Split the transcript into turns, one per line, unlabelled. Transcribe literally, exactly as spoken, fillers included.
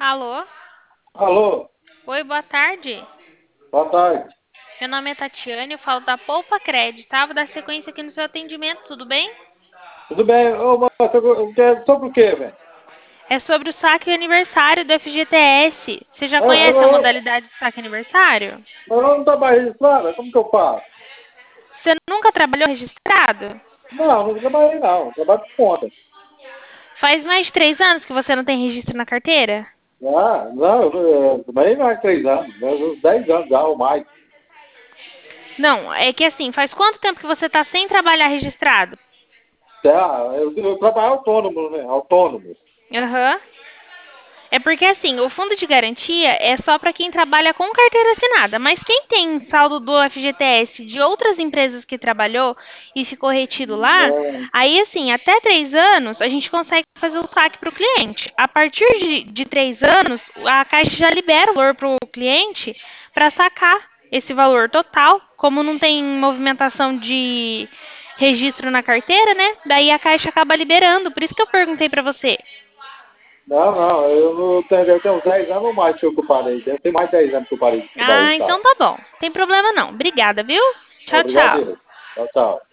Alô?
Alô,
Oi, boa tarde.
boa tarde.
Meu nome é Tatiane, eu falo da Poupa Crédito, tá? Vou dar sequência aqui no seu atendimento, tudo bem?
Tudo bem? Ô, moça, eu quero sobre o quê, velho?
É sobre o saque aniversário do F G T S. Você já
Eu,
conhece a
eu,
modalidade de saque aniversário?
eu não trabalho registrado, como que eu faço?
Você nunca trabalhou registrado?
Não, não trabalhei não, eu trabalho por conta.
Faz mais de três anos que você não tem registro na carteira?
Ah, não, eu, eu trabalhei mais de três anos, né, uns dez anos já ou mais.
Não, é que assim, faz quanto tempo que você está sem trabalhar registrado?
Tá, eu, eu trabalho autônomo, né? Autônomo.
Aham. É porque assim, o fundo de garantia é só para quem trabalha com carteira assinada, mas quem tem saldo do F G T S de outras empresas que trabalhou e ficou retido lá,
Não,
aí assim, até três anos a gente consegue fazer o saque para o cliente. A partir de, de três anos, a Caixa já libera o valor para o cliente para sacar esse valor total, como não tem movimentação de registro na carteira, né? Daí a Caixa acaba liberando, por isso que eu perguntei para você.
não, não, eu não tenho, eu tenho uns dez anos ou mais que eu parei. Deve ter mais de dez anos que eu parei de trabalhar
Ah,
registrado.
então tá bom. Tem problema não. Obrigada, viu? Tchau,
Obrigado,
tchau.
Deus. Tchau, tchau.